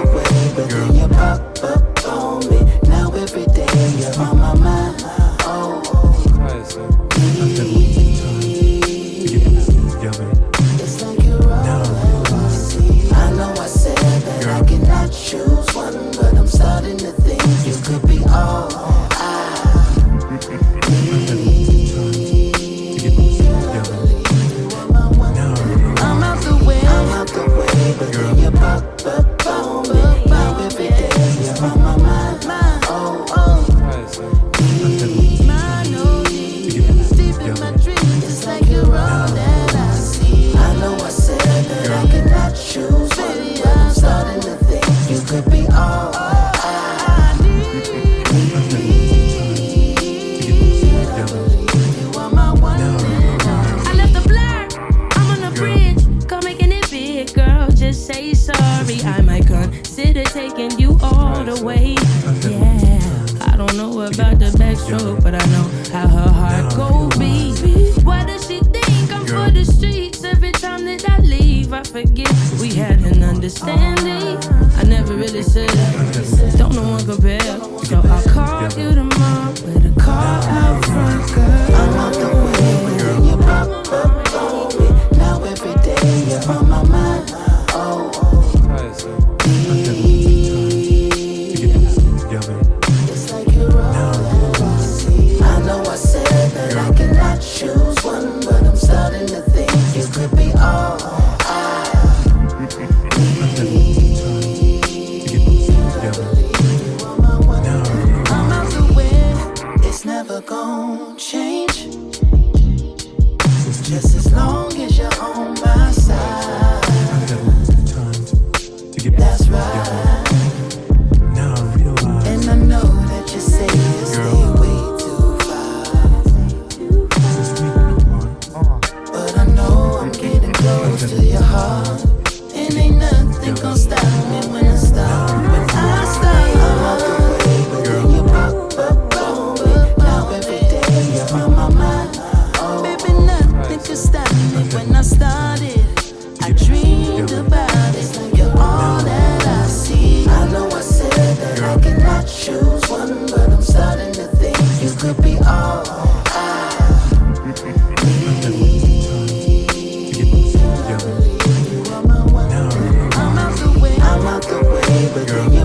the way, but then you pop up on me. Now every day you're on my mind. Oh, it's like you're all I see. I know I said that I cannot choose one, but I'm starting to think you could be all I need. I'm out the way, but then you pop up on me. Now every day you're on my mind. Oh, deep in my dreams, it's like you're all that I see. I know I said that I cannot choose one, but I'm starting to think you could be all I need. You are my one and only. I left the blur, I'm on the bridge. Go making it big, girl, just say sorry. I might consider taking you all the way. Yeah, I don't know about the backstroke, but I know how her heart go beat. Why does she think I'm for the streets? Every time that I leave, I forget we had an understanding. I never really said it, don't no one compare. So I'll call you tomorrow with a car out front, girl. I'm out the way, but then you pop up on me. Now every day you're on my mind. Oh, it's like you're all that I see. I know I said that I cannot choose one, but I'm starting to think you could be all I need. I'm out the way, it's never gonna change. Just as long as you're on my side. That's right. And I know that you say you stay way too far, but I know I'm getting close to your heart. And ain't nothing gonna stop me when I stop. When I stop, I'm out the way, but then you pop up on me. Now every day you're on my mind. Oh, baby, nothing could stop me when I started. I dreamed about it. You're all that I see. I know I said that I cannot choose one, but I'm starting to think you could be all I need. You are my one. I'm out the way, but then you